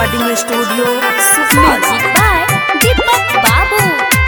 Recording studio music by Deepak Babu.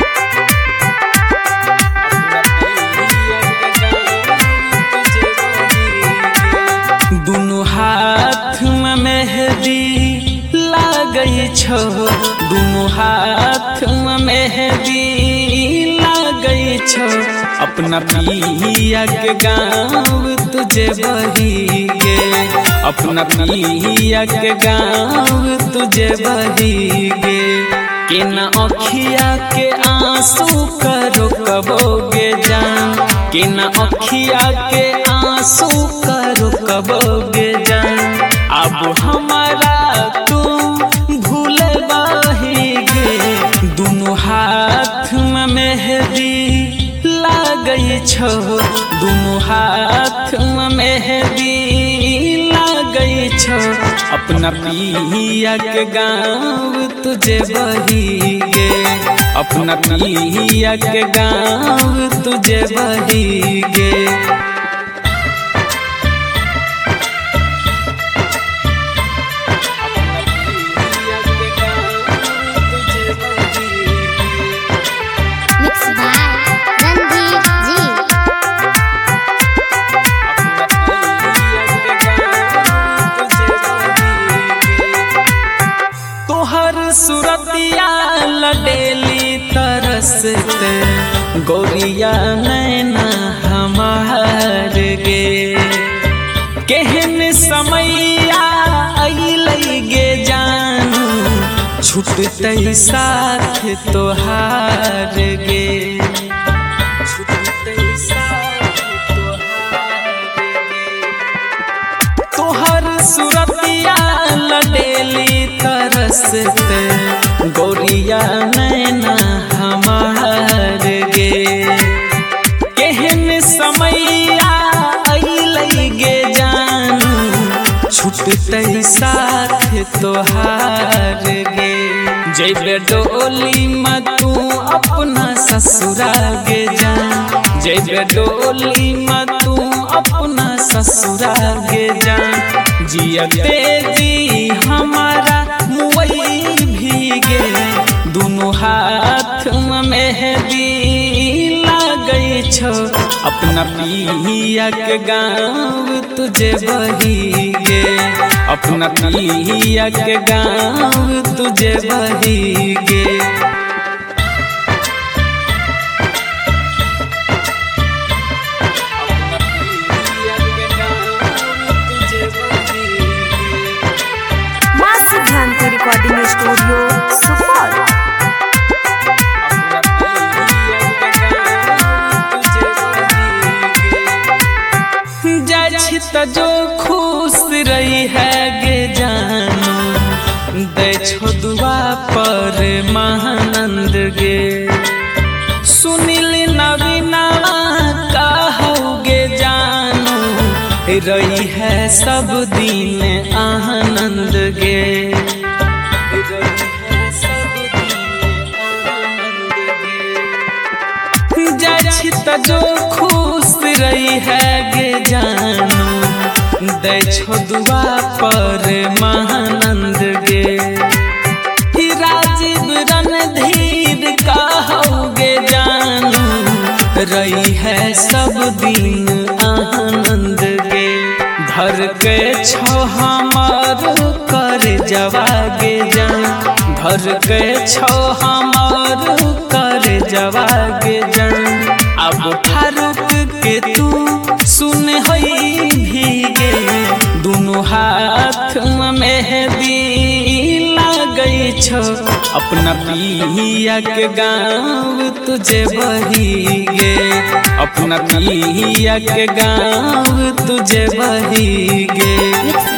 दुनु हाथ में मेहंदी लागई छो, दुनु हाथ में मेहंदी लागई छो। अपना पिया के गाँव तुझे बही गे, अपना पिया के गाँव तुझे बही गे। के न अखिया के आंसू करो कबोगे जान, के न अखिया के आंसू करो कबोगे जान। अब हमारा तुम भूल बहिगे, दुनु हाथ में मेहंदी लागई छो, दुनु हाथ में मेहंदी लागई छो। अपना पिया के गाँव तुझे बही गे, अपना पिया के गाँव तुझे बही गे। सुरतिया लडेली तरसते गोरिया नैना हमार गे। केहन समैया अइलै गे जानू, छूटतै साथ तोहार गे, छूटतै साथ तोहार गे। तोहर सुरतिया लडेली तरसते गोरिया नैना हमार गे। केहन समैया अइलै गे जानू, छूटतै साथ तोहार गे। जैबे डोली में तू अपना ससुरा गे जान, जैबे डोली में तू अपना ससुरा गे जान। जियते जी हमारा मुई भीगे, दुनु हाथ में मेहंदी लागई छो। अपना पिया के गाँव तुझे बही गे, अपना पिया के गाँव तुझे बही गे। Recording studio Supaul. जाइ त जो खुश रही है गे जानू, दै छो दुआ पर महानंद गे। सुनिल नवीनवा कहोगे जानू, रही है सब दिन आनंद गे। जाइ त जो खुश रही है गे जानू, दै छो दुआ पर महानंद गे। राजीव रणधीर कहोगे जानू, रही है सब दिन आनंद गे। धर के छो हमार कर जवागे जान, धर के छो हमार कर जवागे जान। अब फारूक के तू सुन हई भीगे, दुनु हाथ में मेहंदी लागई छो। अपना पिया के गाँव तुझे बही गे, अपना पिया के गाँव तुझे बही गे।